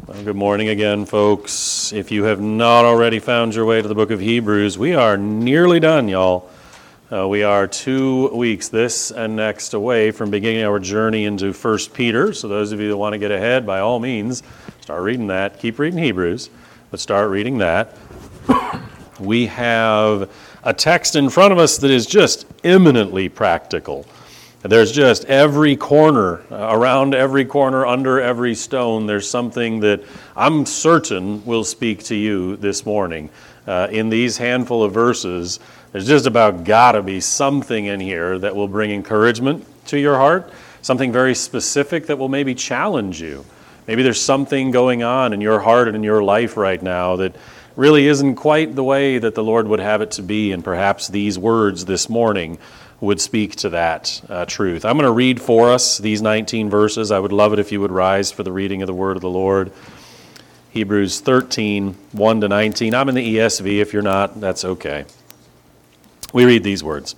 Well, good morning again, folks. If you have not already found your way to the book of Hebrews, we are nearly done, y'all. We are 2 weeks, this and next, away from beginning our journey into 1 Peter. So those of you that want to get ahead, by all means, start reading that. Keep reading Hebrews, but start reading that. We have a text in front of us that is just eminently practical. There's just every corner, around every corner, under every stone, there's something that I'm certain will speak to you this morning. In these handful of verses, there's just about got to be something in here that will bring encouragement to your heart, something very specific that will maybe challenge you. Maybe there's something going on in your heart and in your life right now that really isn't quite the way that the Lord would have it to be, and perhaps these words this morning would speak to that truth. I'm going to read for us these 19 verses. I would love it if you would rise for the reading of the word of the Lord. Hebrews 13, 1 to 19. I'm in the ESV. If you're not, that's okay. We read these words.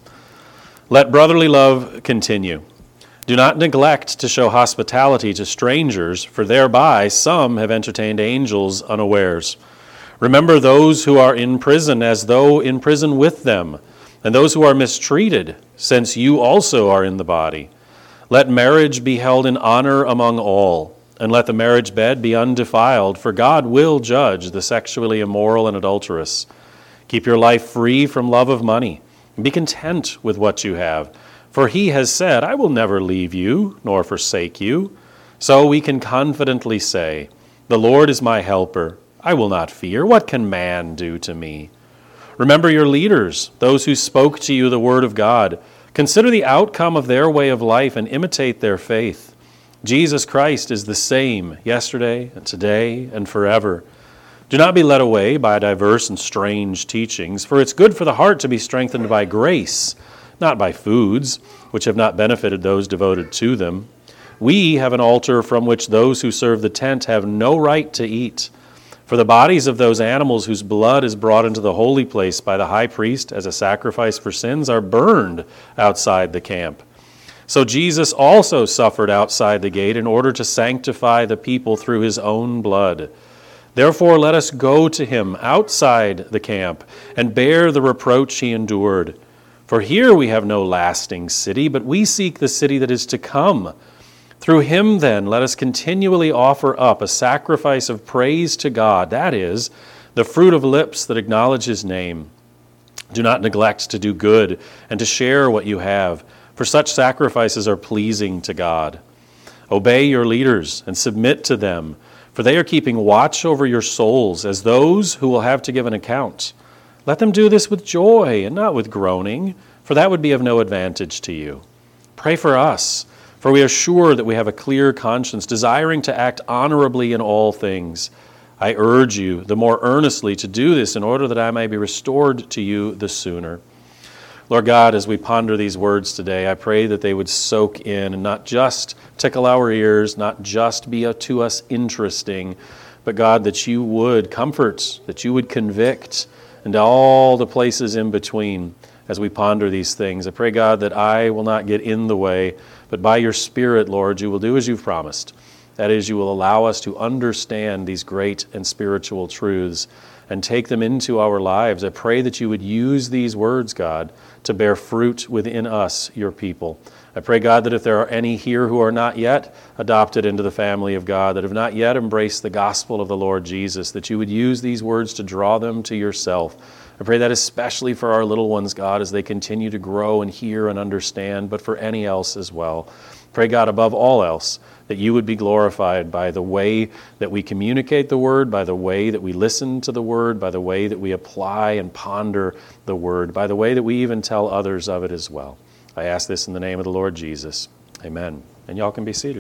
Let brotherly love continue. Do not neglect to show hospitality to strangers, for thereby some have entertained angels unawares. Remember those who are in prison as though in prison with them, and those who are mistreated, since you also are in the body. Let marriage be held in honor among all, and let the marriage bed be undefiled, for God will judge the sexually immoral and adulterous. Keep your life free from love of money, and be content with what you have. For he has said, I will never leave you, nor forsake you. So we can confidently say, the Lord is my helper. I will not fear. What can man do to me? Remember your leaders, those who spoke to you the word of God. Consider the outcome of their way of life and imitate their faith. Jesus Christ is the same yesterday and today and forever. Do not be led away by diverse and strange teachings, for it's good for the heart to be strengthened by grace, not by foods, which have not benefited those devoted to them. We have an altar from which those who serve the tent have no right to eat. For the bodies of those animals whose blood is brought into the holy place by the high priest as a sacrifice for sins are burned outside the camp. So Jesus also suffered outside the gate in order to sanctify the people through his own blood. Therefore let us go to him outside the camp and bear the reproach he endured. For here we have no lasting city, but we seek the city that is to come. Through him, then, let us continually offer up a sacrifice of praise to God, that is, the fruit of lips that acknowledge his name. Do not neglect to do good and to share what you have, for such sacrifices are pleasing to God. Obey your leaders and submit to them, for they are keeping watch over your souls as those who will have to give an account. Let them do this with joy and not with groaning, for that would be of no advantage to you. Pray for us. For we are sure that we have a clear conscience, desiring to act honorably in all things. I urge you the more earnestly to do this in order that I may be restored to you the sooner. Lord God, as we ponder these words today, I pray that they would soak in and not just tickle our ears, not just be to us interesting, but God, that you would comfort, that you would convict, and all the places in between as we ponder these things. I pray, God, that I will not get in the way, but by your Spirit, Lord, you will do as you've promised. That is, you will allow us to understand these great and spiritual truths and take them into our lives. I pray that you would use these words, God, to bear fruit within us, your people. I pray, God, that if there are any here who are not yet adopted into the family of God, that have not yet embraced the gospel of the Lord Jesus, that you would use these words to draw them to yourself. I pray that especially for our little ones, God, as they continue to grow and hear and understand, but for any else as well. Pray, God, above all else, that you would be glorified by the way that we communicate the word, by the way that we listen to the word, by the way that we apply and ponder the word, by the way that we even tell others of it as well. I ask this in the name of the Lord Jesus. Amen. And y'all can be seated.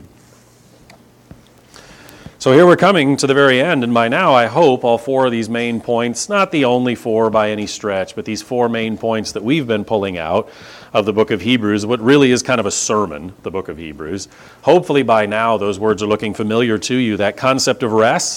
So here we're coming to the very end, and by now I hope all four of these main points, not the only four by any stretch, but these four main points that we've been pulling out of the book of Hebrews, what really is kind of a sermon, the book of Hebrews. Hopefully by now those words are looking familiar to you, that concept of rest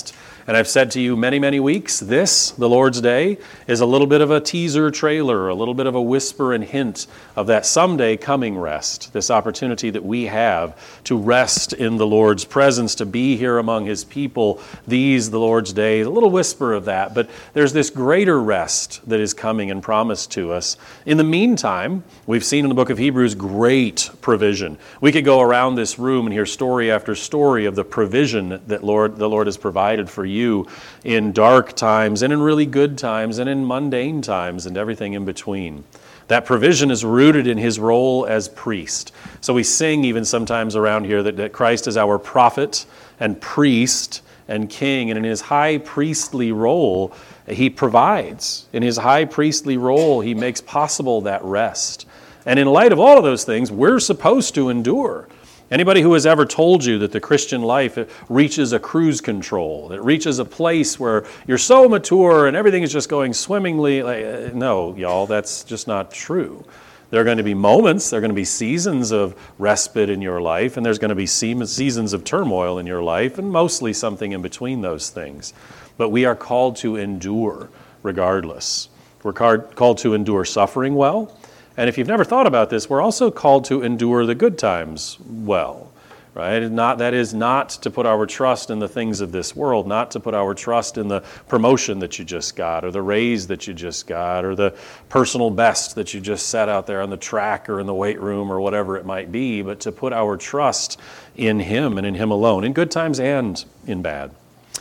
And I've said to you many, many weeks, this, the Lord's Day, is a little bit of a teaser trailer, a little bit of a whisper and hint of that someday coming rest, this opportunity that we have to rest in the Lord's presence, to be here among his people, the Lord's Day, a little whisper of that. But there's this greater rest that is coming and promised to us. In the meantime, we've seen in the book of Hebrews great provision. We could go around this room and hear story after story of the provision that the Lord has provided for you in dark times and in really good times and in mundane times and everything in between. That provision is rooted in his role as priest. So we sing even sometimes around here that Christ is our prophet and priest and king, and in his high priestly role, he provides. In his high priestly role, he makes possible that rest. And in light of all of those things, we're supposed to endure. Anybody who has ever told you that the Christian life reaches a cruise control, that reaches a place where you're so mature and everything is just going swimmingly, no, y'all, that's just not true. There are going to be moments, there are going to be seasons of respite in your life, and there's going to be seasons of turmoil in your life, and mostly something in between those things. But we are called to endure regardless. We're called to endure suffering well. And if you've never thought about this, we're also called to endure the good times well, right? That is not to put our trust in the things of this world, not to put our trust in the promotion that you just got, or the raise that you just got, or the personal best that you just set out there on the track or in the weight room or whatever it might be, but to put our trust in him and in him alone, in good times and in bad.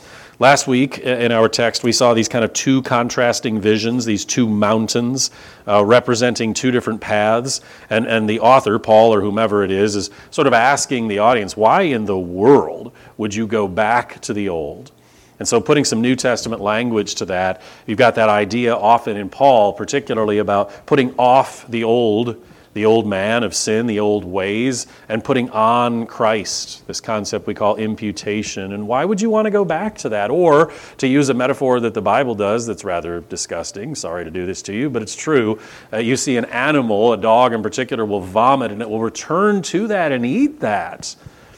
Last week in our text, we saw these kind of two contrasting visions, these two mountains representing two different paths. And the author, Paul or whomever it is sort of asking the audience, why in the world would you go back to the old? And so putting some New Testament language to that, you've got that idea often in Paul, particularly about putting off the old man of sin, the old ways, and putting on Christ, this concept we call imputation. And why would you want to go back to that? Or, to use a metaphor that the Bible does that's rather disgusting, sorry to do this to you, but it's true, you see an animal, a dog in particular, will vomit and it will return to that and eat that.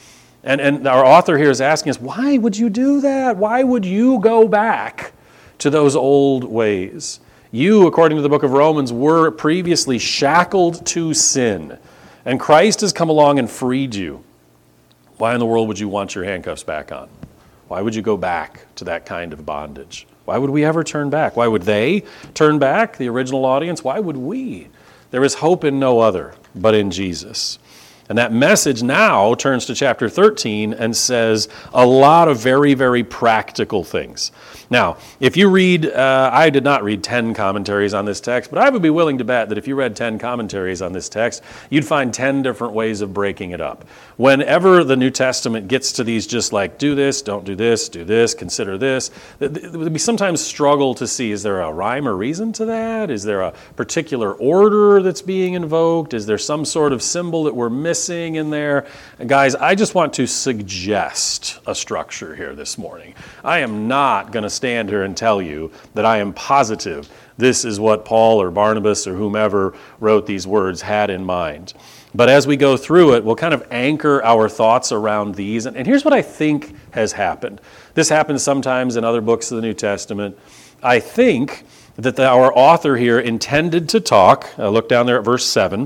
And our author here is asking us, why would you do that? Why would you go back to those old ways? You, according to the book of Romans, were previously shackled to sin, and Christ has come along and freed you. Why in the world would you want your handcuffs back on? Why would you go back to that kind of bondage? Why would we ever turn back? Why would they turn back, the original audience? Why would we? There is hope in no other but in Jesus. And that message now turns to chapter 13 and says a lot of very, very practical things. Now, if you read, I did not read 10 commentaries on this text, but I would be willing to bet that if you read 10 commentaries on this text, you'd find 10 different ways of breaking it up. Whenever the New Testament gets to these just like, do this, don't do this, consider this, we sometimes struggle to see, is there a rhyme or reason to that? Is there a particular order that's being invoked? Is there some sort of symbol that we're missing in there? And guys, I just want to suggest a structure here this morning. I am not going to stand here and tell you that I am positive this is what Paul or Barnabas or whomever wrote these words had in mind. But as we go through it, we'll kind of anchor our thoughts around these. And here's what I think has happened. This happens sometimes in other books of the New Testament. I think that our author here intended to talk, look down there at verse 7,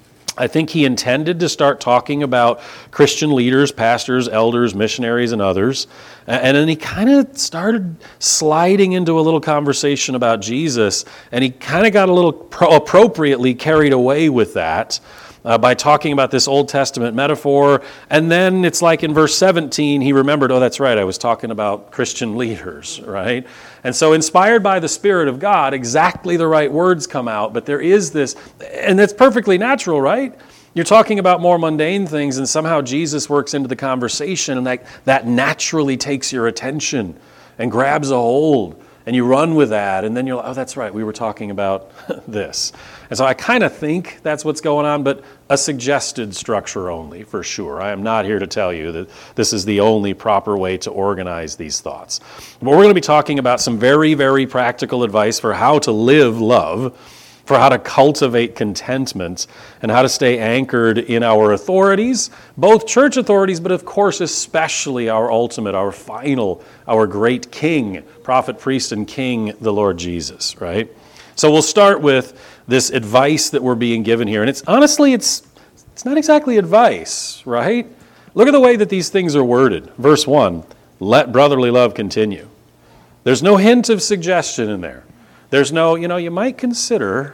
I think he intended to start talking about Christian leaders, pastors, elders, missionaries, and others. And then he kind of started sliding into a little conversation about Jesus, and he kind of got a little appropriately carried away with that by talking about this Old Testament metaphor. And then it's like in verse 17, he remembered, oh, that's right, I was talking about Christian leaders, right? And so inspired by the Spirit of God, exactly the right words come out, but there is this, and that's perfectly natural, right? You're talking about more mundane things, and somehow Jesus works into the conversation, and that naturally takes your attention and grabs a hold, and you run with that, and then you're like, oh, that's right, we were talking about this. And so I kind of think that's what's going on, but a suggested structure only, for sure. I am not here to tell you that this is the only proper way to organize these thoughts. But we're going to be talking about some very, very practical advice for how to live love for how to cultivate contentment and how to stay anchored in our authorities, both church authorities, but of course especially our ultimate, our final, our great King, prophet, priest, and King, the Lord Jesus, right? So we'll start with this advice that we're being given here. And it's honestly, it's not exactly advice, right? Look at the way that these things are worded. Verse 1, let brotherly love continue. There's no hint of suggestion in there. There's no, you might consider.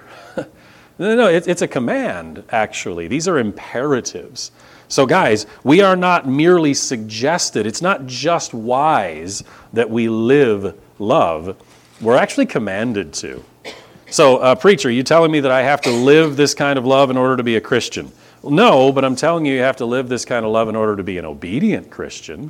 No, it's a command, actually. These are imperatives. So guys, we are not merely suggested. It's not just wise that we live love. We're actually commanded to. So, preacher, you telling me that I have to live this kind of love in order to be a Christian? Well, no, but I'm telling you have to live this kind of love in order to be an obedient Christian.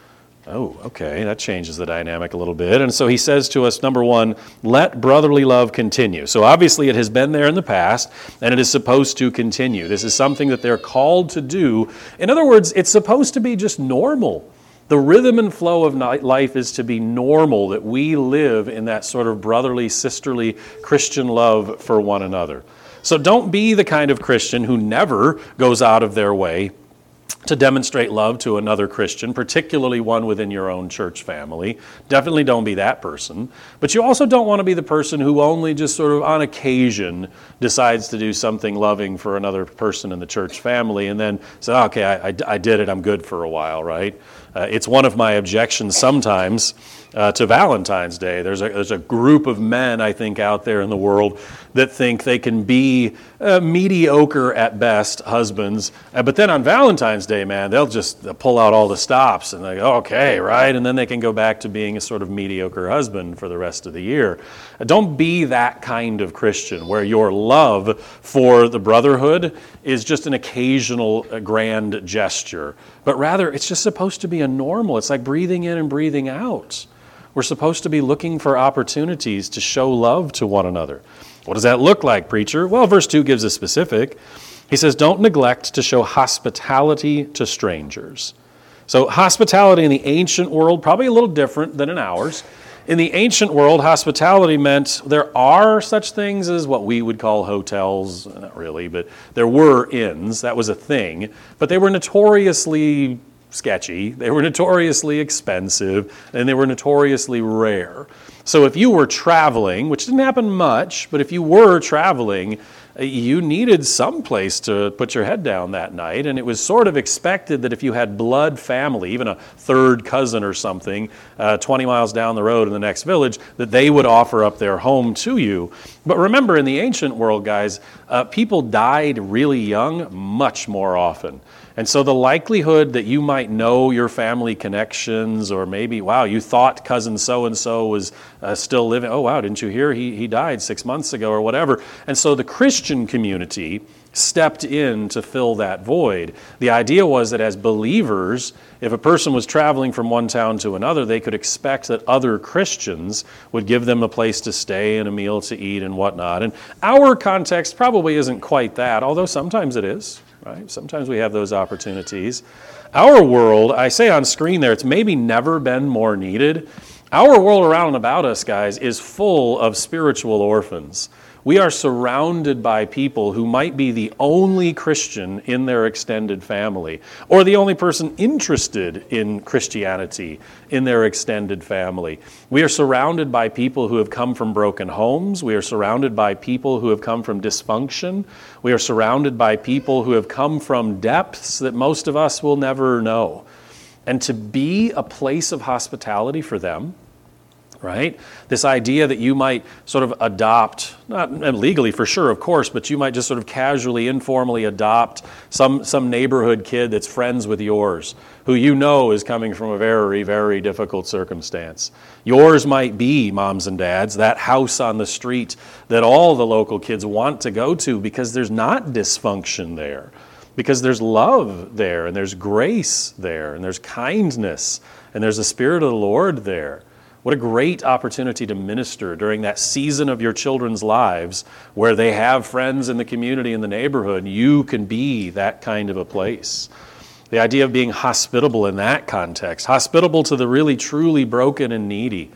Oh, okay, that changes the dynamic a little bit. And so he says to us, number one, let brotherly love continue. So obviously it has been there in the past, and it is supposed to continue. This is something that they're called to do. In other words, it's supposed to be just normal. The rhythm and flow of life is to be normal, that we live in that sort of brotherly, sisterly Christian love for one another. So don't be the kind of Christian who never goes out of their way to demonstrate love to another Christian, particularly one within your own church family. Definitely don't be that person. But you also don't want to be the person who only just sort of on occasion decides to do something loving for another person in the church family and then say, okay, I did it, I'm good for a while, right? It's one of my objections sometimes to Valentine's Day. There's a group of men, I think, out there in the world that think they can be mediocre at best husbands, but then on Valentine's Day, man, they'll pull out all the stops and they go, okay, right? And then they can go back to being a sort of mediocre husband for the rest of the year. Don't be that kind of Christian where your love for the brotherhood is just an occasional grand gesture, but rather it's just supposed to be a normal. It's like breathing in and breathing out. We're supposed to be looking for opportunities to show love to one another. What does that look like, preacher? Well, verse 2 gives a specific. He says, don't neglect to show hospitality to strangers. So hospitality in the ancient world, probably a little different than in ours. In the ancient world, hospitality meant there are such things as what we would call hotels, not really, but there were inns. That was a thing. But they were notoriously sketchy, they were notoriously expensive, and they were notoriously rare. So if you were traveling, which didn't happen much, but if you were traveling, you needed some place to put your head down that night, and it was sort of expected that if you had blood family, even a third cousin or something, 20 miles down the road in the next village, that they would offer up their home to you. But remember, in the ancient world, guys, people died really young much more often. And so the likelihood that you might know your family connections, or maybe, wow, you thought cousin so-and-so was still living. Oh, wow, didn't you hear? He died 6 months ago or whatever. And so the Christian community stepped in to fill that void. The idea was that as believers, if a person was traveling from one town to another, they could expect that other Christians would give them a place to stay and a meal to eat and whatnot. And our context probably isn't quite that, although sometimes it is. Right? Sometimes we have those opportunities. Our world, I say on screen there, it's maybe never been more needed. Our world around and about us, guys, is full of spiritual orphans. We are surrounded by people who might be the only Christian in their extended family, or the only person interested in Christianity in their extended family. We are surrounded by people who have come from broken homes. We are surrounded by people who have come from dysfunction. We are surrounded by people who have come from depths that most of us will never know. And to be a place of hospitality for them, right? This idea that you might sort of adopt, not legally for sure, of course, but you might just sort of casually, informally adopt some neighborhood kid that's friends with yours, who you know is coming from a very, very difficult circumstance. Yours might be, moms and dads, that house on the street that all the local kids want to go to because there's not dysfunction there, because there's love there, and there's grace there, and there's kindness, and there's the Spirit of the Lord there. What a great opportunity to minister during that season of your children's lives where they have friends in the community, in the neighborhood. You can be that kind of a place. The idea of being hospitable in that context, hospitable to the really truly broken and needy,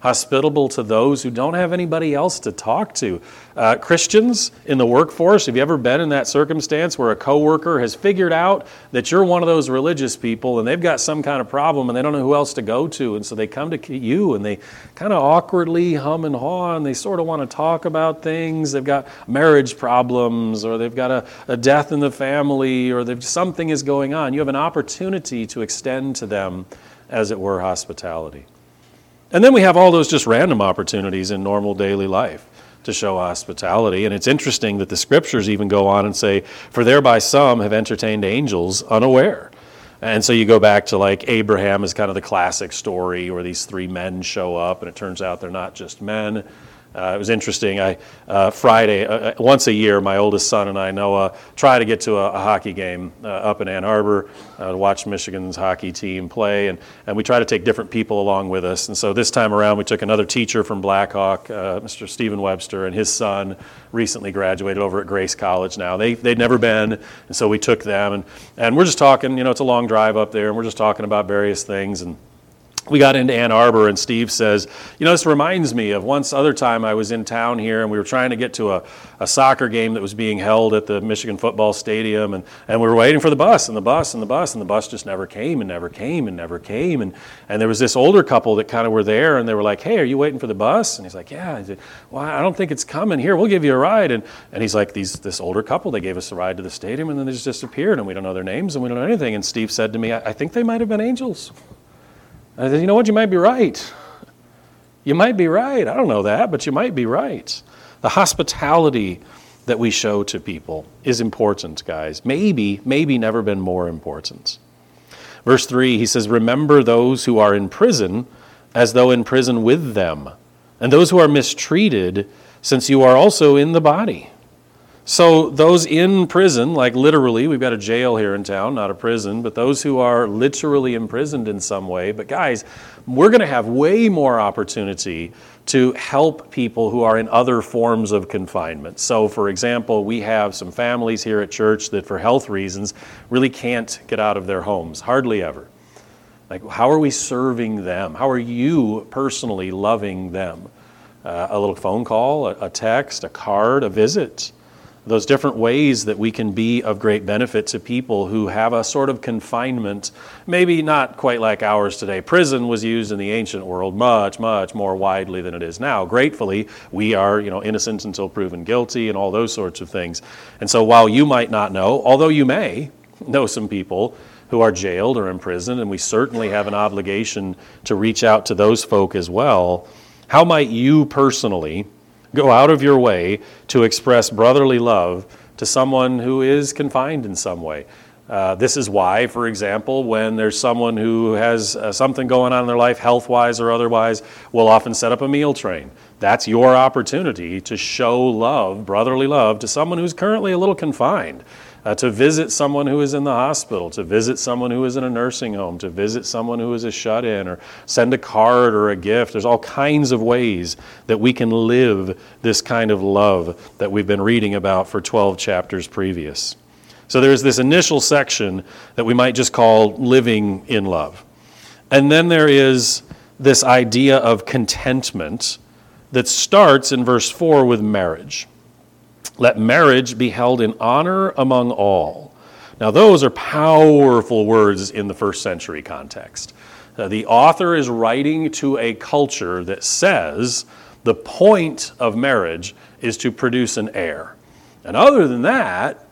hospitable to those who don't have anybody else to talk to. Christians in the workforce, have you ever been in that circumstance where a coworker has figured out that you're one of those religious people and they've got some kind of problem and they don't know who else to go to, and so they come to you and they kind of awkwardly hum and haw and they sort of want to talk about things. They've got marriage problems, or they've got a death in the family, or something is going on. You have an opportunity to extend to them, as it were, hospitality. And then we have all those just random opportunities in normal daily life to show hospitality. And it's interesting that the scriptures even go on and say, for thereby some have entertained angels unaware. And so you go back to like Abraham is kind of the classic story where these three men show up and it turns out they're not just men. It was interesting. Friday, once a year, my oldest son and I, Noah, try to get to a hockey game up in Ann Arbor to watch Michigan's hockey team play, and we try to take different people along with us. And so this time around, we took another teacher from Blackhawk, Mr. Stephen Webster, and his son recently graduated over at Grace College now. They'd never been, and so we took them, and we're just talking. It's a long drive up there, and we're just talking about various things. And we got into Ann Arbor, and Steve says, this reminds me of once other time I was in town here, and we were trying to get to a soccer game that was being held at the Michigan football stadium, and we were waiting for the bus, and the bus just never came and never came and never came. And there was this older couple that kind of were there, and they were like, hey, are you waiting for the bus? And he's like, yeah. He said, well, I don't think it's coming. Here, we'll give you a ride. And he's like, this older couple, they gave us a ride to the stadium, and then they just disappeared, and we don't know their names, and we don't know anything. And Steve said to me, I think they might have been angels. I said, you know what, you might be right. You might be right. I don't know that, but you might be right. The hospitality that we show to people is important, guys. Maybe never been more important. Verse 3, he says, remember those who are in prison as though in prison with them, and those who are mistreated, since you are also in the body. So those in prison, like literally, we've got a jail here in town, not a prison, but those who are literally imprisoned in some way. But guys, we're going to have way more opportunity to help people who are in other forms of confinement. So for example, we have some families here at church that for health reasons really can't get out of their homes, hardly ever. Like, how are we serving them? How are you personally loving them? A little phone call, a text, a card, a visit. Those different ways that we can be of great benefit to people who have a sort of confinement, maybe not quite like ours today. Prison was used in the ancient world much, much more widely than it is now. Gratefully, we are, innocent until proven guilty and all those sorts of things. And so while you might not know, although you may know some people who are jailed or imprisoned, and we certainly have an obligation to reach out to those folk as well, how might you personally go out of your way to express brotherly love to someone who is confined in some way? This is why, for example, when there's someone who has something going on in their life, health-wise or otherwise, we'll often set up a meal train. That's your opportunity to show love, brotherly love, to someone who's currently a little confined. To visit someone who is in the hospital, to visit someone who is in a nursing home, to visit someone who is a shut-in, or send a card or a gift. There's all kinds of ways that we can live this kind of love that we've been reading about for 12 chapters previous. So there's this initial section that we might just call living in love. And then there is this idea of contentment that starts in verse 4 with marriage. Let marriage be held in honor among all. Now, those are powerful words in the first century context. The author is writing to a culture that says the point of marriage is to produce an heir. And other than that,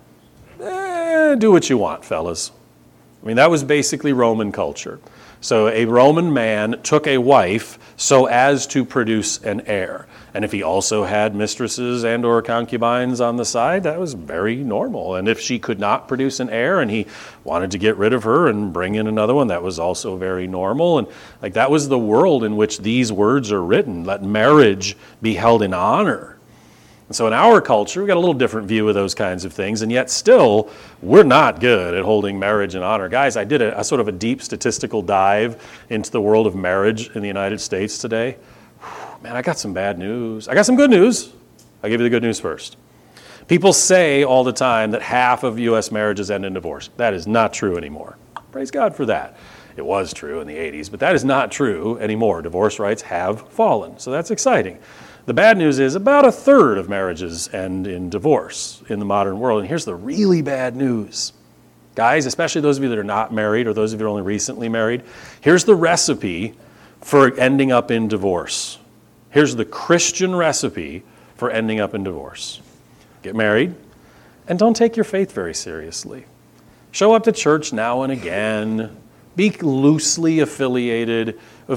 do what you want, fellas. I mean, that was basically Roman culture. So a Roman man took a wife so as to produce an heir. And if he also had mistresses and or concubines on the side, that was very normal. And if she could not produce an heir and he wanted to get rid of her and bring in another one, that was also very normal. And that was the world in which these words are written. Let marriage be held in honor. And so in our culture, we've got a little different view of those kinds of things, and yet still, we're not good at holding marriage in honor. Guys, I did a sort of a deep statistical dive into the world of marriage in the United States today. Man, I got some bad news. I got some good news. I'll give you the good news first. People say all the time that half of U.S. marriages end in divorce. That is not true anymore. Praise God for that. It was true in the 80s, but that is not true anymore. Divorce rates have fallen, so that's exciting. The bad news is about a third of marriages end in divorce in the modern world. And here's the really bad news. Guys, especially those of you that are not married or those of you that are only recently married, here's the recipe for ending up in divorce. Here's the Christian recipe for ending up in divorce. Get married and don't take your faith very seriously. Show up to church now and again. Be loosely affiliated.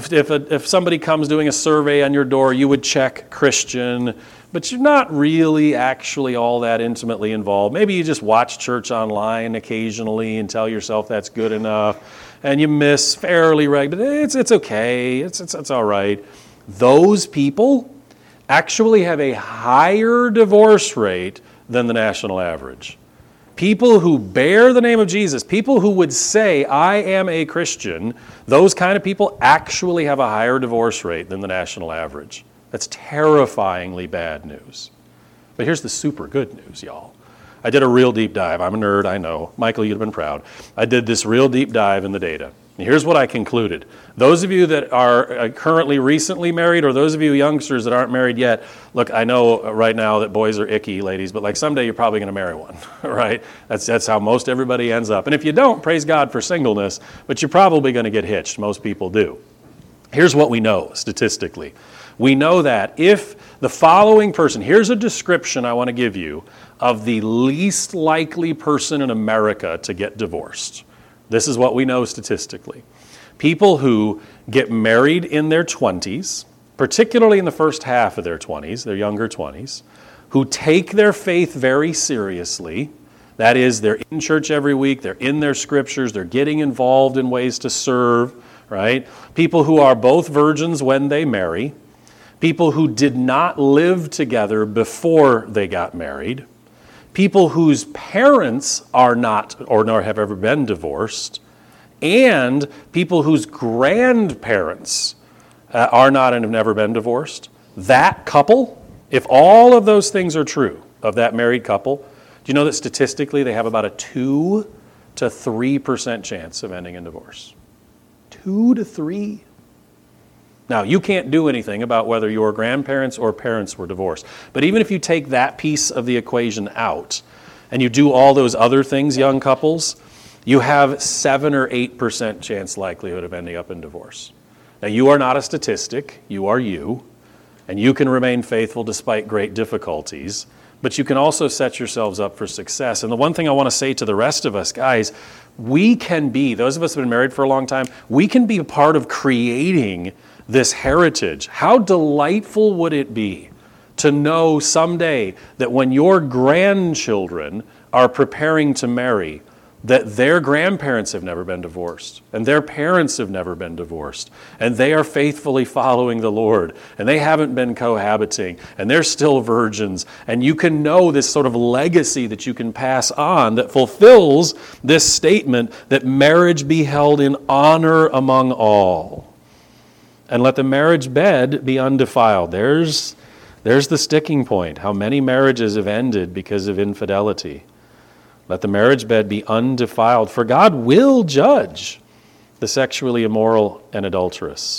If somebody comes doing a survey on your door, you would check Christian, but you're not really actually all that intimately involved. Maybe you just watch church online occasionally and tell yourself that's good enough, and you miss fairly regularly. It's okay. It's all right. Those people actually have a higher divorce rate than the national average. People who bear the name of Jesus, people who would say, I am a Christian, those kind of people actually have a higher divorce rate than the national average. That's terrifyingly bad news. But here's the super good news, y'all. I did a real deep dive. I'm a nerd, I know. Michael, you'd have been proud. I did this real deep dive in the data. And here's what I concluded. Those of you that are currently recently married, or those of you youngsters that aren't married yet, look, I know right now that boys are icky, ladies, but like someday you're probably going to marry one, right? That's how most everybody ends up. And if you don't, praise God for singleness, but you're probably going to get hitched. Most people do. Here's what we know statistically. We know that if the following person, here's a description I want to give you of the least likely person in America to get divorced. This is what we know statistically. People who get married in their 20s, particularly in the first half of their 20s, their younger 20s, who take their faith very seriously. That is, they're in church every week, they're in their scriptures, they're getting involved in ways to serve, right? People who are both virgins when they marry. People who did not live together before they got married. People whose parents are not or nor have ever been divorced, and people whose grandparents are not and have never been divorced. That couple, if all of those things are true of that married couple, do you know that statistically they have about a 2 to 3% chance of ending in divorce? 2 to 3? Now, you can't do anything about whether your grandparents or parents were divorced. But even if you take that piece of the equation out and you do all those other things, young couples, you have 7 or 8% chance likelihood of ending up in divorce. Now, you are not a statistic. You are you. And you can remain faithful despite great difficulties. But you can also set yourselves up for success. And the one thing I want to say to the rest of us, guys, we can be, those of us who have been married for a long time, we can be a part of creating this heritage. How delightful would it be to know someday that when your grandchildren are preparing to marry, that their grandparents have never been divorced, and their parents have never been divorced, and they are faithfully following the Lord, and they haven't been cohabiting, and they're still virgins, and you can know this sort of legacy that you can pass on that fulfills this statement that marriage be held in honor among all. And let the marriage bed be undefiled. There's the sticking point. How many marriages have ended because of infidelity? Let the marriage bed be undefiled, for God will judge the sexually immoral and adulterous.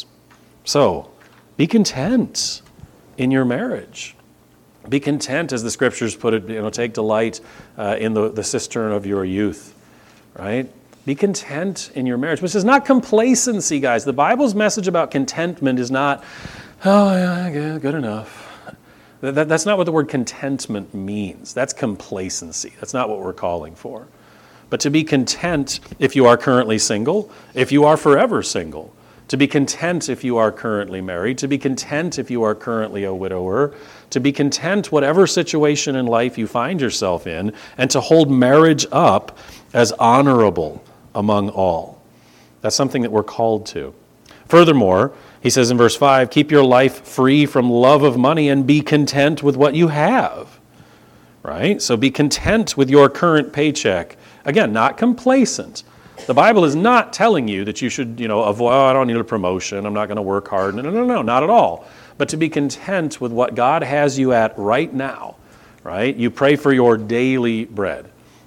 So, be content in your marriage. Be content, as the scriptures put it, take delight in the cistern of your youth, right? Be content in your marriage, which is not complacency, guys. The Bible's message about contentment is not, oh, yeah, good enough. That's not what the word contentment means. That's complacency. That's not what we're calling for. But to be content if you are currently single, if you are forever single, to be content if you are currently married, to be content if you are currently a widower, to be content whatever situation in life you find yourself in, and to hold marriage up as honorable among all. That's something that we're called to. Furthermore, he says in verse 5, keep your life free from love of money and be content with what you have. Right? So be content with your current paycheck. Again, not complacent. The Bible is not telling you that you should, avoid, I don't need a promotion, I'm not going to work hard. No, not at all. But to be content with what God has you at right now. Right? You pray for your daily bread.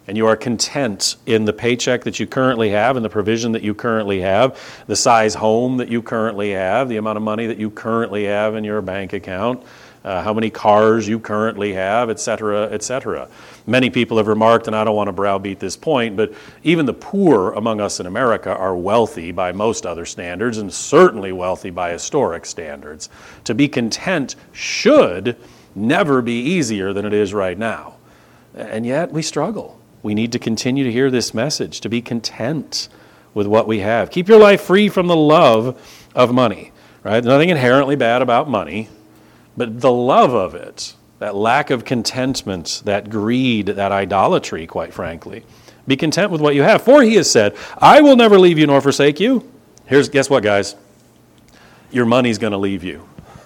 and you are content in the paycheck that you currently have and the provision that you currently have, the size home that you currently have, the amount of money that you currently have in your bank account, how many cars you currently have, et cetera, et cetera. Many people have remarked, and I don't want to browbeat this point, but even the poor among us in America are wealthy by most other standards, and certainly wealthy by historic standards. To be content should never be easier than it is right now. And yet we struggle. We need to continue to hear this message, to be content with what we have. Keep your life free from the love of money, right? There's nothing inherently bad about money, but the love of it, that lack of contentment, that greed, that idolatry, quite frankly. Be content with what you have. For he has said, I will never leave you nor forsake you. Guess what, guys? Your money's going to leave you.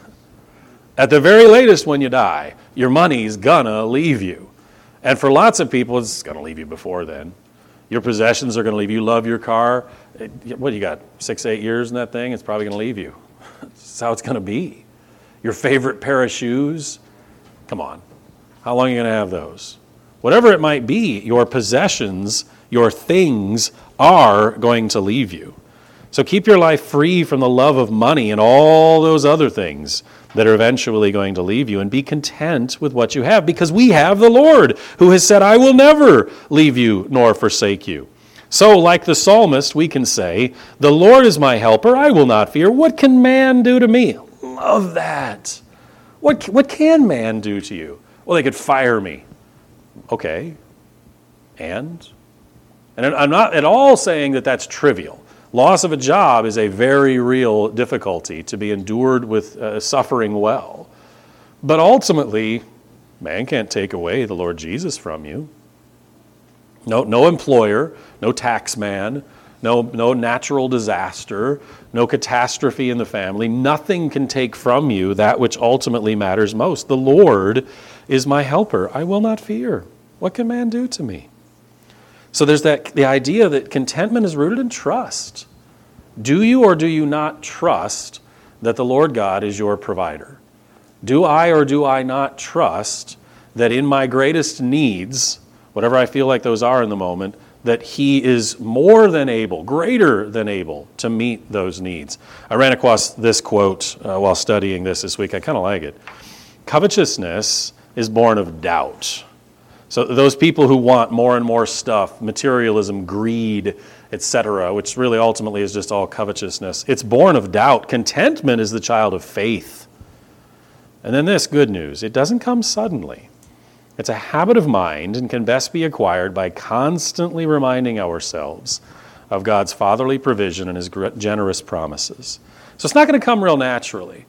At the very latest when you die, your money's going to leave you. And for lots of people, it's going to leave you before then. Your possessions are going to leave you. You love your car. What, you got 6, 8 years in that thing? It's probably going to leave you. That's how it's going to be. Your favorite pair of shoes? Come on. How long are you going to have those? Whatever it might be, your possessions, your things are going to leave you. So keep your life free from the love of money and all those other things that are eventually going to leave you, and be content with what you have, because we have the Lord who has said, I will never leave you nor forsake you. So like the psalmist, we can say, the Lord is my helper, I will not fear. What can man do to me? Love that. What can man do to you? Well, they could fire me. Okay. And I'm not at all saying that that's trivial. Loss of a job is a very real difficulty to be endured with suffering well. But ultimately, man can't take away the Lord Jesus from you. No employer, no tax man, no natural disaster, no catastrophe in the family. Nothing can take from you that which ultimately matters most. The Lord is my helper. I will not fear. What can man do to me? So there's the idea that contentment is rooted in trust. Do you or do you not trust that the Lord God is your provider? Do I or do I not trust that in my greatest needs, whatever I feel like those are in the moment, that he is more than able, greater than able to meet those needs? I ran across this quote while studying this week. I kind of like it. Covetousness is born of doubt. So those people who want more and more stuff, materialism, greed, etc., which really ultimately is just all covetousness, it's born of doubt. Contentment is the child of faith. And then this good news, it doesn't come suddenly. It's a habit of mind and can best be acquired by constantly reminding ourselves of God's fatherly provision and his generous promises. So it's not going to come real naturally.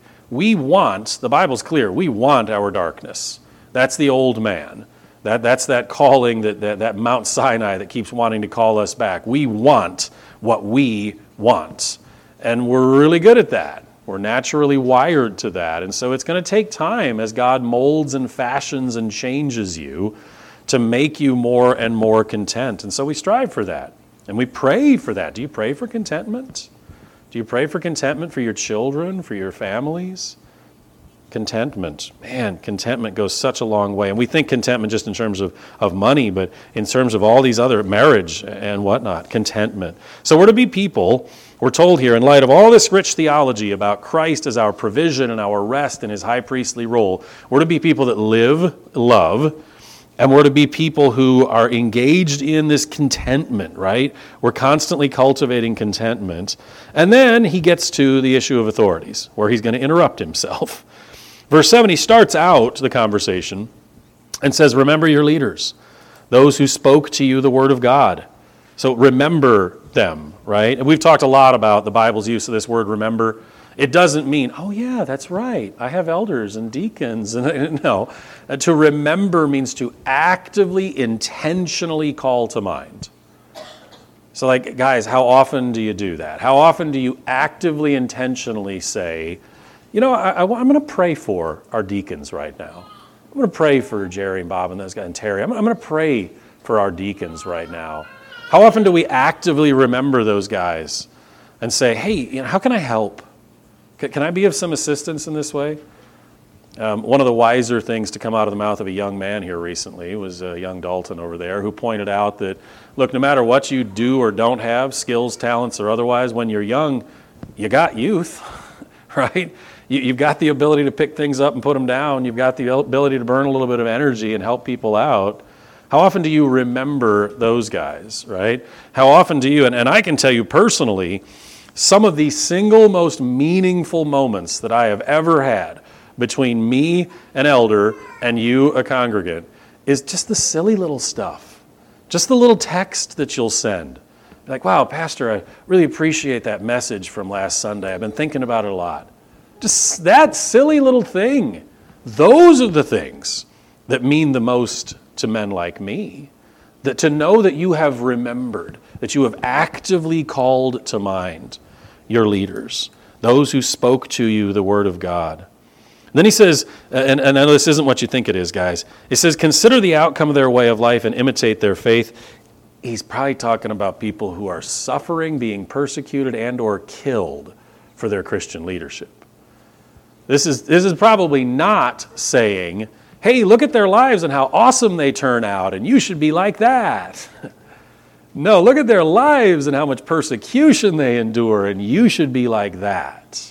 The Bible's clear, we want our darkness. That's the old man. That's that calling, that Mount Sinai that keeps wanting to call us back. We want what we want. And we're really good at that. We're naturally wired to that. And so it's going to take time as God molds and fashions and changes you to make you more and more content. And so we strive for that. And we pray for that. Do you pray for contentment? Do you pray for contentment for your children, for your families? Contentment. Man, contentment goes such a long way. And we think contentment just in terms of money, but in terms of all these other marriage and whatnot, contentment. So we're to be people, we're told here, in light of all this rich theology about Christ as our provision and our rest in his high priestly role, we're to be people that live, love, and we're to be people who are engaged in this contentment, right? We're constantly cultivating contentment. And then he gets to the issue of authorities, where he's going to interrupt himself. Verse 7, he starts out the conversation and says, remember your leaders, those who spoke to you the word of God. So remember them, right? And we've talked a lot about the Bible's use of this word remember. It doesn't mean, oh yeah, that's right, I have elders and deacons. No, to remember means to actively, intentionally call to mind. So like, guys, how often do you do that? How often do you actively, intentionally say, you know, I'm going to pray for our deacons right now. I'm going to pray for Jerry and Bob and those guys and Terry. I'm going to pray for our deacons right now. How often do we actively remember those guys and say, hey, how can I help? Can I be of some assistance in this way? One of the wiser things to come out of the mouth of a young man here recently was young Dalton over there, who pointed out that, look, no matter what you do or don't have, skills, talents, or otherwise, when you're young, you got youth, right? You've got the ability to pick things up and put them down. You've got the ability to burn a little bit of energy and help people out. How often do you remember those guys, right? How often do you, and I can tell you personally, some of the single most meaningful moments that I have ever had between me, an elder, and you, a congregant, is just the silly little stuff. Just the little text that you'll send. Like, wow, Pastor, I really appreciate that message from last Sunday. I've been thinking about it a lot. Just that silly little thing. Those are the things that mean the most to men like me. That to know that you have remembered, that you have actively called to mind your leaders, those who spoke to you the word of God. Then he says, and I know this isn't what you think it is, guys. It says, consider the outcome of their way of life and imitate their faith. He's probably talking about people who are suffering, being persecuted, and or killed for their Christian leadership. This is probably not saying, hey, look at their lives and how awesome they turn out, and you should be like that. No, look at their lives and how much persecution they endure, and you should be like that.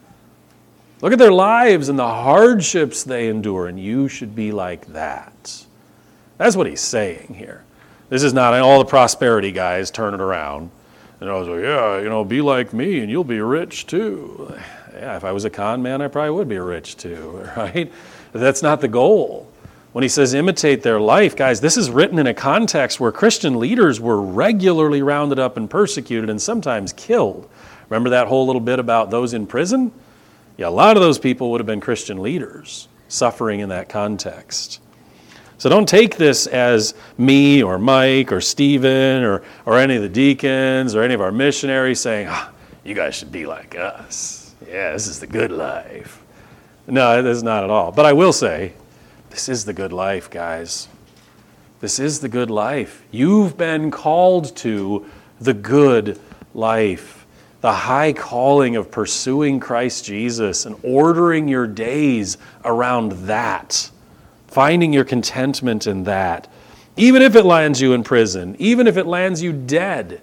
Look at their lives and the hardships they endure, and you should be like that. That's what he's saying here. This is not all the prosperity guys turn it around. And I was like, yeah, be like me and you'll be rich too. Yeah, if I was a con man, I probably would be rich too, right? But that's not the goal. When he says imitate their life, guys, this is written in a context where Christian leaders were regularly rounded up and persecuted and sometimes killed. Remember that whole little bit about those in prison? Yeah, a lot of those people would have been Christian leaders suffering in that context. So don't take this as me or Mike or Stephen or any of the deacons or any of our missionaries saying, you guys should be like us. Yeah, this is the good life. No, it is not at all. But I will say, this is the good life, guys. This is the good life. You've been called to the good life. The high calling of pursuing Christ Jesus and ordering your days around that. Finding your contentment in that. Even if it lands you in prison, even if it lands you dead,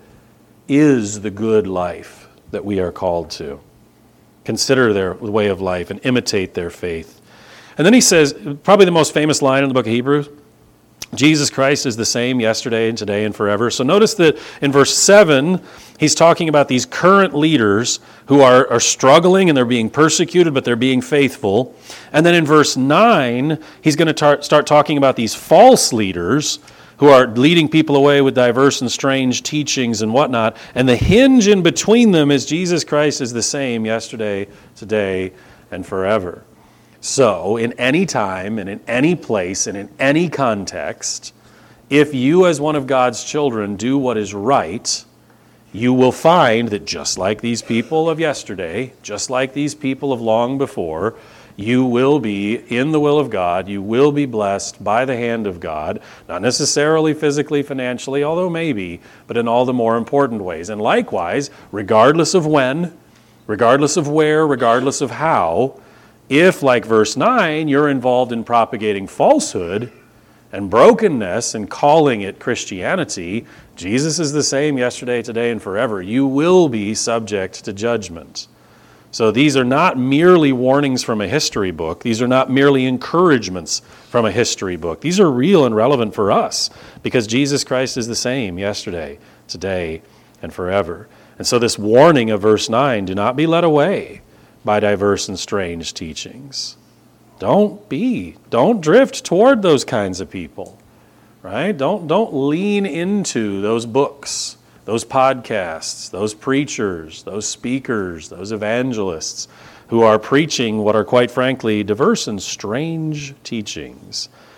is the good life that we are called to. Consider their way of life and imitate their faith. And then he says, probably the most famous line in the book of Hebrews, Jesus Christ is the same yesterday and today and forever. So notice that in verse 7, he's talking about these current leaders who are struggling and they're being persecuted, but they're being faithful. And then in verse 9, he's going to start talking about these false leaders who are leading people away with diverse and strange teachings and whatnot. And the hinge in between them is Jesus Christ is the same yesterday, today, and forever. So, in any time and in any place and in any context, if you as one of God's children do what is right, you will find that just like these people of yesterday, just like these people of long before, you will be in the will of God, you will be blessed by the hand of God, not necessarily physically, financially, although maybe, but in all the more important ways. And likewise, regardless of when, regardless of where, regardless of how, if, like verse 9, you're involved in propagating falsehood and brokenness and calling it Christianity, Jesus is the same yesterday, today, and forever. You will be subject to judgment. So these are not merely warnings from a history book. These are not merely encouragements from a history book. These are real and relevant for us because Jesus Christ is the same yesterday, today, and forever. And so this warning of verse 9, do not be led away by diverse and strange teachings. Don't drift toward those kinds of people, right? Don't lean into those books, those podcasts, those preachers, those speakers, those evangelists who are preaching what are quite frankly diverse and strange teachings.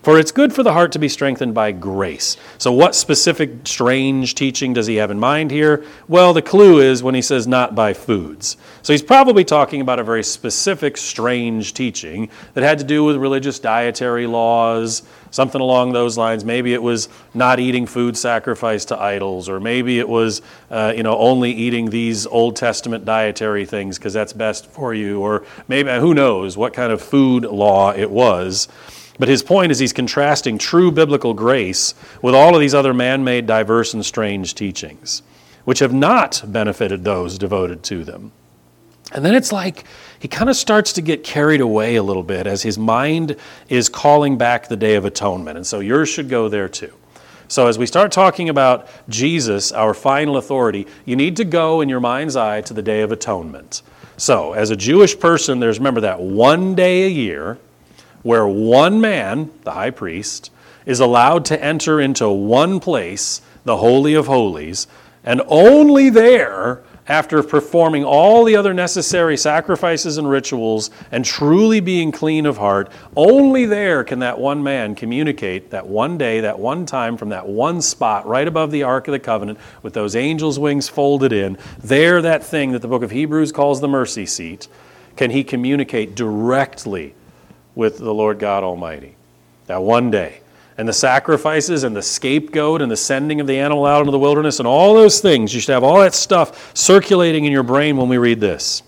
For it's good for the heart to be strengthened by grace. So what specific strange teaching does he have in mind here? Well, the clue is when he says not by foods. So he's probably talking about a very specific strange teaching that had to do with religious dietary laws, something along those lines. Maybe it was not eating food sacrificed to idols, or maybe it was only eating these Old Testament dietary things because that's best for you, or maybe, who knows what kind of food law it was. But his point is he's contrasting true biblical grace with all of these other man-made, diverse, and strange teachings, which have not benefited those devoted to them. And then it's like he kind of starts to get carried away a little bit as his mind is calling back the Day of Atonement. And so yours should go there too. So as we start talking about Jesus, our final authority, you need to go in your mind's eye to the Day of Atonement. So as a Jewish person, remember that one day a year where one man, the high priest, is allowed to enter into one place, the Holy of Holies, and only there, after performing all the other necessary sacrifices and rituals and truly being clean of heart, only there can that one man communicate that one day, that one time, from that one spot right above the Ark of the Covenant with those angels' wings folded in. There, that thing that the book of Hebrews calls the mercy seat, can he communicate directly with the Lord God Almighty. That one day. And the sacrifices and the scapegoat and the sending of the animal out into the wilderness and all those things, you should have all that stuff circulating in your brain when we read this.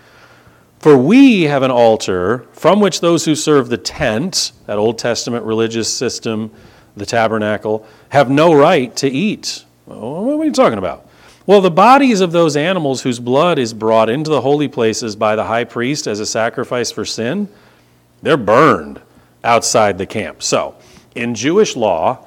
For we have an altar from which those who serve the tent, that Old Testament religious system, the tabernacle, have no right to eat. Well, what are you talking about? Well, the bodies of those animals whose blood is brought into the holy places by the high priest as a sacrifice for sin, they're burned outside the camp. So, in Jewish law,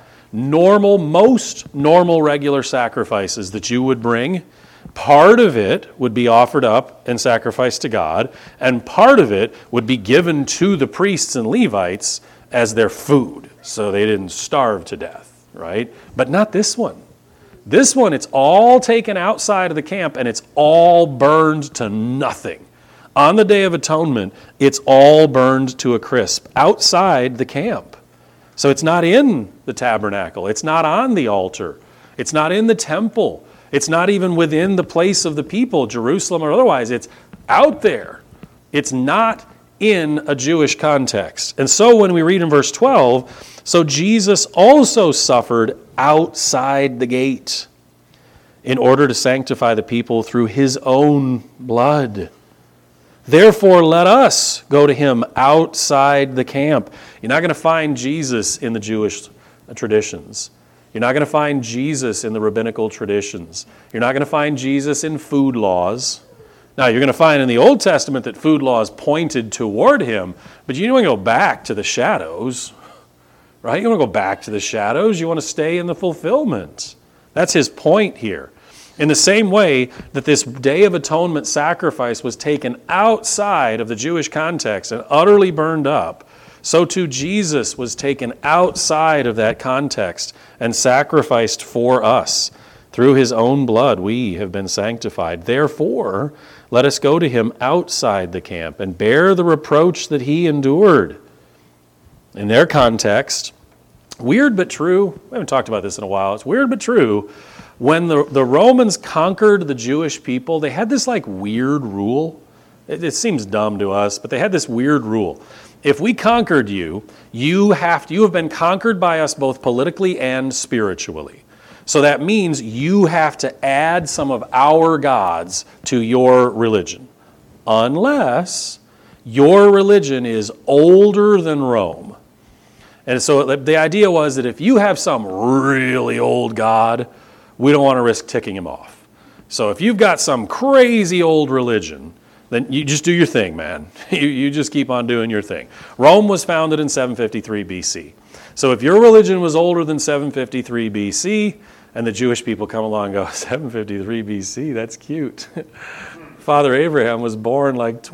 most normal regular sacrifices that you would bring, part of it would be offered up and sacrificed to God, and part of it would be given to the priests and Levites as their food, so they didn't starve to death, right? But not this one. This one, it's all taken outside of the camp, and it's all burned to nothing. On the Day of Atonement, it's all burned to a crisp outside the camp. So it's not in the tabernacle. It's not on the altar. It's not in the temple. It's not even within the place of the people, Jerusalem or otherwise. It's out there. It's not in a Jewish context. And so when we read in verse 12, so Jesus also suffered outside the gate in order to sanctify the people through his own blood. Therefore, let us go to him outside the camp. You're not going to find Jesus in the Jewish traditions. You're not going to find Jesus in the rabbinical traditions. You're not going to find Jesus in food laws. Now, you're going to find in the Old Testament that food laws pointed toward him, but you don't want to go back to the shadows, right? You don't want to go back to the shadows. You want to stay in the fulfillment. That's his point here. In the same way that this Day of Atonement sacrifice was taken outside of the Jewish context and utterly burned up, so too Jesus was taken outside of that context and sacrificed for us. Through his own blood we have been sanctified. Therefore, let us go to him outside the camp and bear the reproach that he endured. In their context, weird but true, we haven't talked about this in a while, it's weird but true. When the Romans conquered the Jewish people, they had this weird rule. It seems dumb to us, but they had this weird rule. If we conquered you, you have been conquered by us both politically and spiritually. So that means you have to add some of our gods to your religion, unless your religion is older than Rome. And so the idea was that if you have some really old god, we don't want to risk ticking him off. So if you've got some crazy old religion, then you just do your thing, man. You just keep on doing your thing. Rome was founded in 753 BC. So if your religion was older than 753 BC, and the Jewish people come along and go, 753 BC, that's cute. Father Abraham was born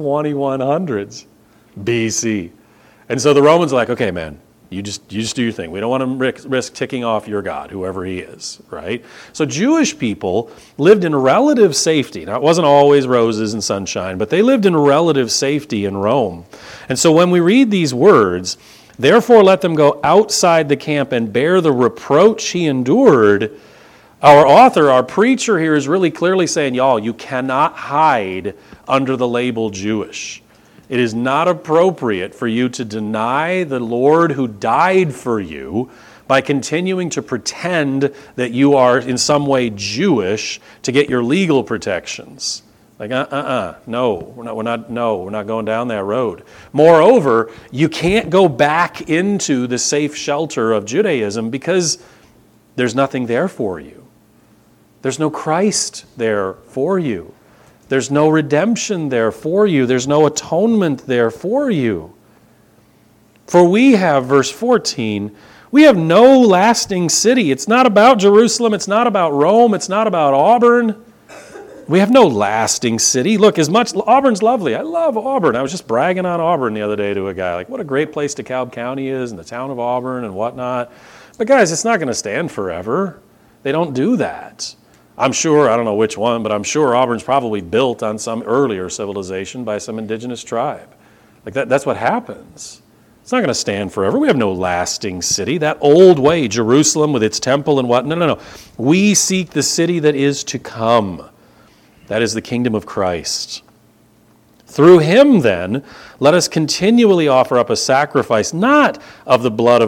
2100s BC. And so the Romans are like, okay, man, you just do your thing. We don't want to risk ticking off your God, whoever he is, right? So Jewish people lived in relative safety. Now, it wasn't always roses and sunshine, but they lived in relative safety in Rome. And so when we read these words, Therefore let them go outside the camp and bear the reproach he endured. Our author, our preacher here is really clearly saying, y'all, you cannot hide under the label Jewish. It is not appropriate for you to deny the Lord who died for you by continuing to pretend that you are in some way Jewish to get your legal protections. Like, no, we're not going down that road. Moreover, you can't go back into the safe shelter of Judaism because there's nothing there for you. There's no Christ there for you. There's no redemption there for you. There's no atonement there for you. For we have, verse 14, we have no lasting city. It's not about Jerusalem. It's not about Rome. It's not about Auburn. We have no lasting city. Look, Auburn's lovely. I love Auburn. I was just bragging on Auburn the other day to a guy. Like, what a great place DeKalb County is and the town of Auburn and whatnot. But guys, it's not going to stand forever. They don't do that. I'm sure, I don't know which one, but I'm sure Auburn's probably built on some earlier civilization by some indigenous tribe. Like that's what happens. It's not going to stand forever. We have no lasting city. That old way, Jerusalem with its temple and what? No. We seek the city that is to come. That is the kingdom of Christ. Through him, then, let us continually offer up a sacrifice, not of the blood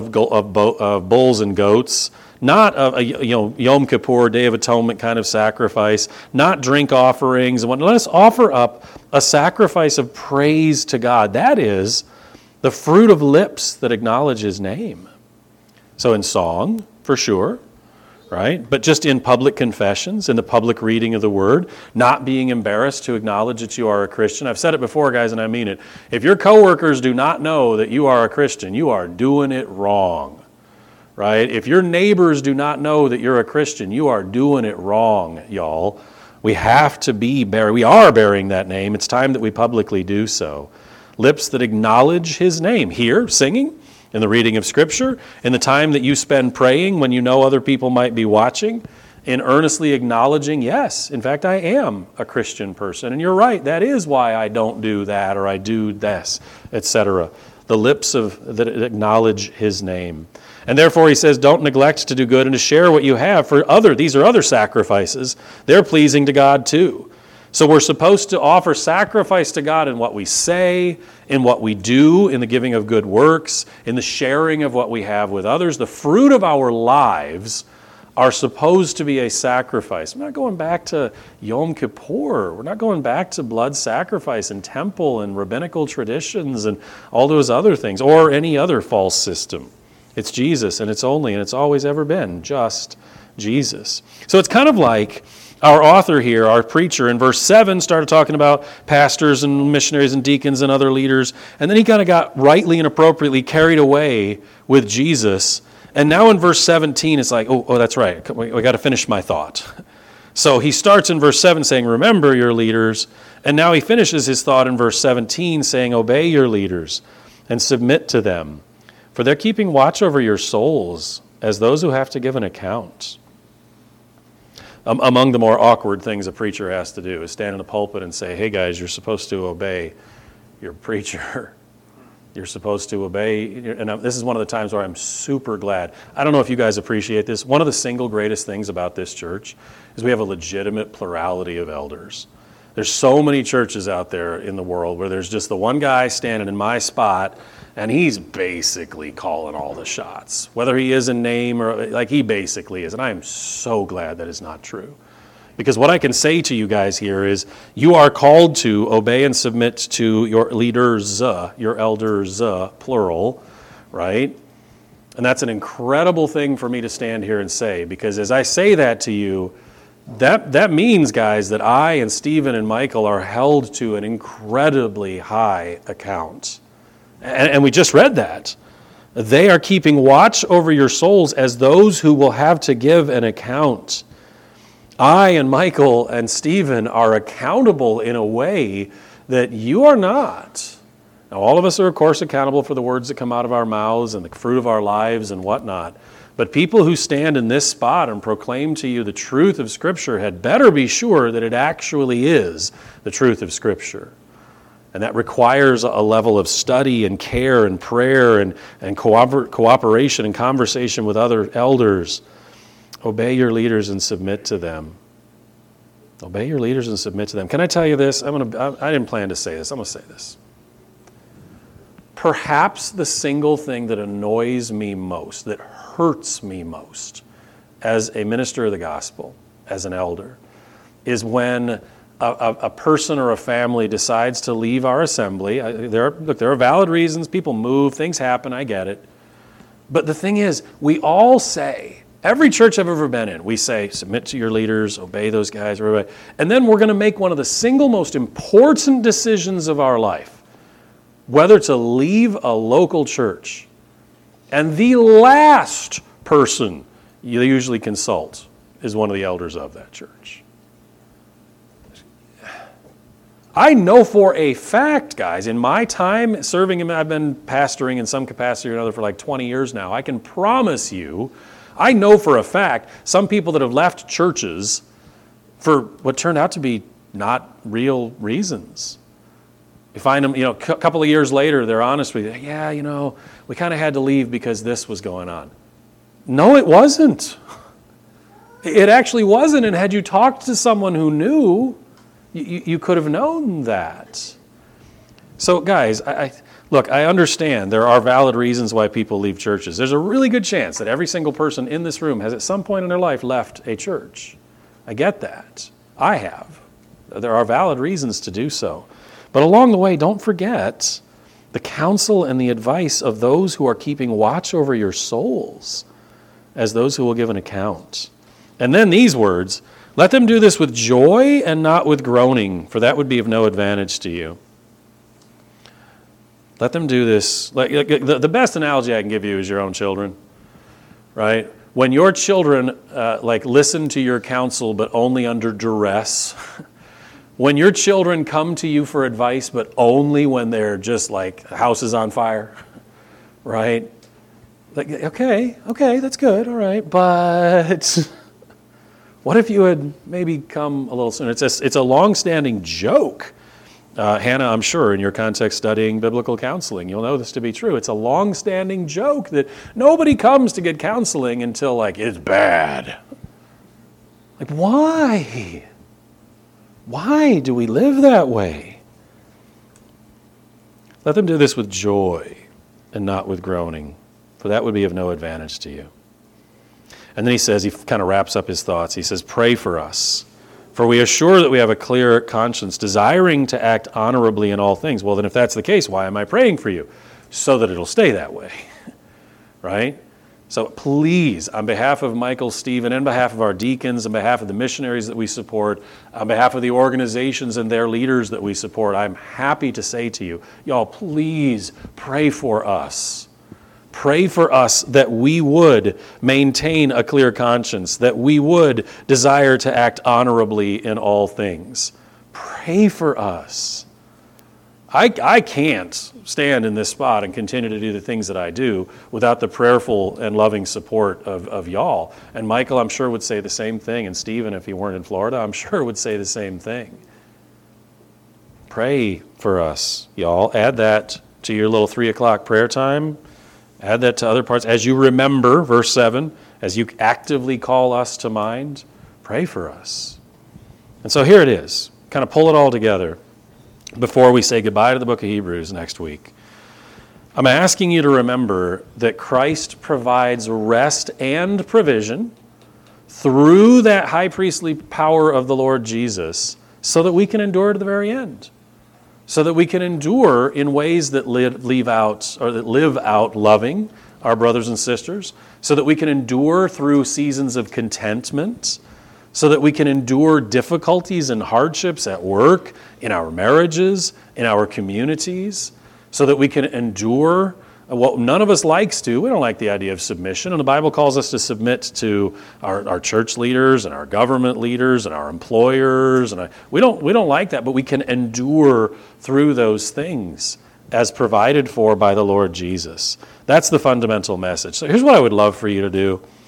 of bulls and goats, not of a Yom Kippur, Day of Atonement kind of sacrifice, not drink offerings and whatnot. Let us offer up a sacrifice of praise to God. That is the fruit of lips that acknowledge his name. So in song, for sure, right? But just in public confessions, in the public reading of the word, not being embarrassed to acknowledge that you are a Christian. I've said it before, guys, and I mean it. If your coworkers do not know that you are a Christian, you are doing it wrong, right? If your neighbors do not know that you're a Christian, you are doing it wrong, y'all. We have to we are bearing that name. It's time that we publicly do so. Lips that acknowledge his name. Here, singing, in the reading of Scripture, in the time that you spend praying when you know other people might be watching, in earnestly acknowledging, yes, in fact, I am a Christian person. And you're right, that is why I don't do that or I do this, etc. The lips that acknowledge his name. And therefore he says, don't neglect to do good and to share what you have for these are other sacrifices. They're pleasing to God too. So we're supposed to offer sacrifice to God in what we say, in what we do, in the giving of good works, in the sharing of what we have with others. The fruit of our lives are supposed to be a sacrifice. We're not going back to Yom Kippur. We're not going back to blood sacrifice and temple and rabbinical traditions and all those other things or any other false system. It's Jesus, and it's always ever been just Jesus. So it's kind of like our author here, our preacher, in verse 7 started talking about pastors and missionaries and deacons and other leaders, and then he kind of got rightly and appropriately carried away with Jesus. And now in verse 17, it's like, oh, that's right, we got to finish my thought. So he starts in verse 7 saying, remember your leaders, and now he finishes his thought in verse 17 saying, obey your leaders and submit to them, for they're keeping watch over your souls as those who have to give an account. Among the more awkward things a preacher has to do is stand in a pulpit and say, hey guys, you're supposed to obey your preacher. You're supposed to obey. And this is one of the times where I'm super glad. I don't know if you guys appreciate this. One of the single greatest things about this church is we have a legitimate plurality of elders. There's so many churches out there in the world where there's just the one guy standing in my spot and he's basically calling all the shots. Whether he is in name or like he basically is. And I am so glad that is not true. Because what I can say to you guys here is you are called to obey and submit to your leaders, your elders, plural, right? And that's an incredible thing for me to stand here and say, because as I say that to you, that means, guys, that I and Stephen and Michael are held to an incredibly high account. And we just read that. They are keeping watch over your souls as those who will have to give an account. I and Michael and Stephen are accountable in a way that you are not. Now, all of us are, of course, accountable for the words that come out of our mouths and the fruit of our lives and whatnot. But people who stand in this spot and proclaim to you the truth of Scripture had better be sure that it actually is the truth of Scripture. And that requires a level of study and care and prayer and cooperation and conversation with other elders. Obey your leaders and submit to them. Obey your leaders and submit to them. Can I tell you this? I didn't plan to say this. I'm going to say this. Perhaps the single thing that annoys me most, that hurts me most as a minister of the gospel, as an elder, is when a person or a family decides to leave our assembly. There are valid reasons. People move. Things happen. I get it. But the thing is, we all say, every church I've ever been in, we say, submit to your leaders, obey those guys, and then we're going to make one of the single most important decisions of our life, whether to leave a local church. And the last person you usually consult is one of the elders of that church. I know for a fact, guys, in my time serving, I've been pastoring in some capacity or another for like 20 years now. I can promise you, I know for a fact, some people that have left churches for what turned out to be not real reasons. You find them, a couple of years later, they're honest with you. Yeah, we kind of had to leave because this was going on. No, it wasn't. It actually wasn't. And had you talked to someone who knew, you could have known that. So, guys, I understand there are valid reasons why people leave churches. There's a really good chance that every single person in this room has at some point in their life left a church. I get that. I have. There are valid reasons to do so. But along the way, don't forget the counsel and the advice of those who are keeping watch over your souls as those who will give an account. And then these words, let them do this with joy and not with groaning, for that would be of no advantage to you. Let them do this. The best analogy I can give you is your own children, right? When your children listen to your counsel but only under duress, when your children come to you for advice but only when they're just like the house is on fire, right? Like, okay, that's good, all right, but what if you had maybe come a little sooner? It's a long-standing joke. Hannah, I'm sure, in your context studying biblical counseling, you'll know this to be true. It's a long-standing joke that nobody comes to get counseling until, it's bad. Why? Why do we live that way? Let them do this with joy and not with groaning, for that would be of no advantage to you. And then he kind of wraps up his thoughts. He says, pray for us, for we are sure that we have a clear conscience, desiring to act honorably in all things. Well, then if that's the case, why am I praying for you? So that it'll stay that way, right? So please, on behalf of Michael, Stephen, on behalf of our deacons, on behalf of the missionaries that we support, on behalf of the organizations and their leaders that we support, I'm happy to say to you, y'all, please pray for us. Pray for us that we would maintain a clear conscience, that we would desire to act honorably in all things. Pray for us. I can't stand in this spot and continue to do the things that I do without the prayerful and loving support of y'all. And Michael, I'm sure, would say the same thing. And Stephen, if he weren't in Florida, I'm sure would say the same thing. Pray for us, y'all. Add that to your little 3 o'clock prayer time. Add that to other parts. As you remember, verse 7, as you actively call us to mind, pray for us. And so here it is. Kind of pull it all together before we say goodbye to the book of Hebrews next week. I'm asking you to remember that Christ provides rest and provision through that high priestly power of the Lord Jesus so that we can endure to the very end. So that we can endure in ways that live out loving our brothers and sisters, so that we can endure through seasons of contentment, so that we can endure difficulties and hardships at work, in our marriages, in our communities, so that we can endure what none of us likes to. We don't like the idea of submission, and the Bible calls us to submit to our church leaders and our government leaders and our employers, and we don't like that, but we can endure through those things as provided for by the Lord Jesus. That's the fundamental message. So here's what I would love for you to do.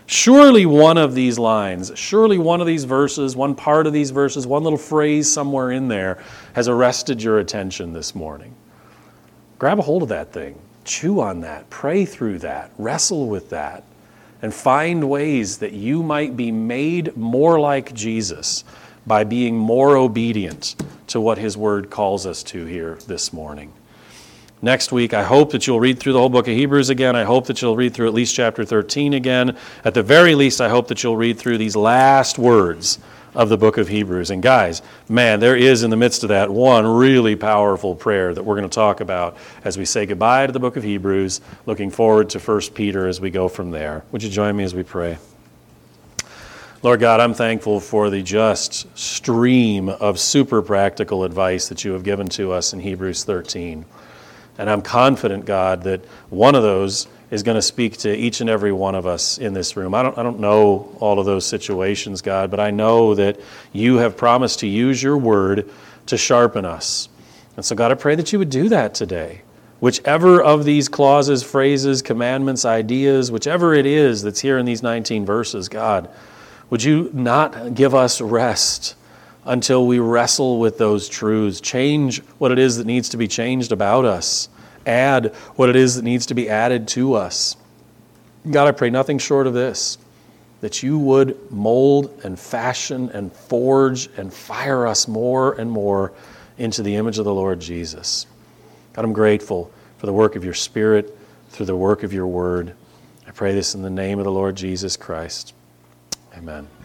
Surely one of these lines, surely one of these verses, one part of these verses, one little phrase somewhere in there has arrested your attention this morning. Grab a hold of that thing. Chew on that. Pray through that. Wrestle with that. And find ways that you might be made more like Jesus by being more obedient to what his word calls us to here this morning. Next week, I hope that you'll read through the whole book of Hebrews again. I hope that you'll read through at least chapter 13 again. At the very least, I hope that you'll read through these last words of the book of Hebrews. And guys, man, there is in the midst of that one really powerful prayer that we're going to talk about as we say goodbye to the book of Hebrews, looking forward to 1 Peter as we go from there. Would you join me as we pray? Lord God, I'm thankful for the just stream of super practical advice that you have given to us in Hebrews 13. And I'm confident, God, that one of those is going to speak to each and every one of us in this room. I don't know all of those situations, God, but I know that you have promised to use your word to sharpen us. And so, God, I pray that you would do that today. Whichever of these clauses, phrases, commandments, ideas, whichever it is that's here in these 19 verses, God, would you not give us rest until we wrestle with those truths, change what it is that needs to be changed about us, add what it is that needs to be added to us. God, I pray nothing short of this, that you would mold and fashion and forge and fire us more and more into the image of the Lord Jesus. God, I'm grateful for the work of your Spirit through the work of your word. I pray this in the name of the Lord Jesus Christ. Amen.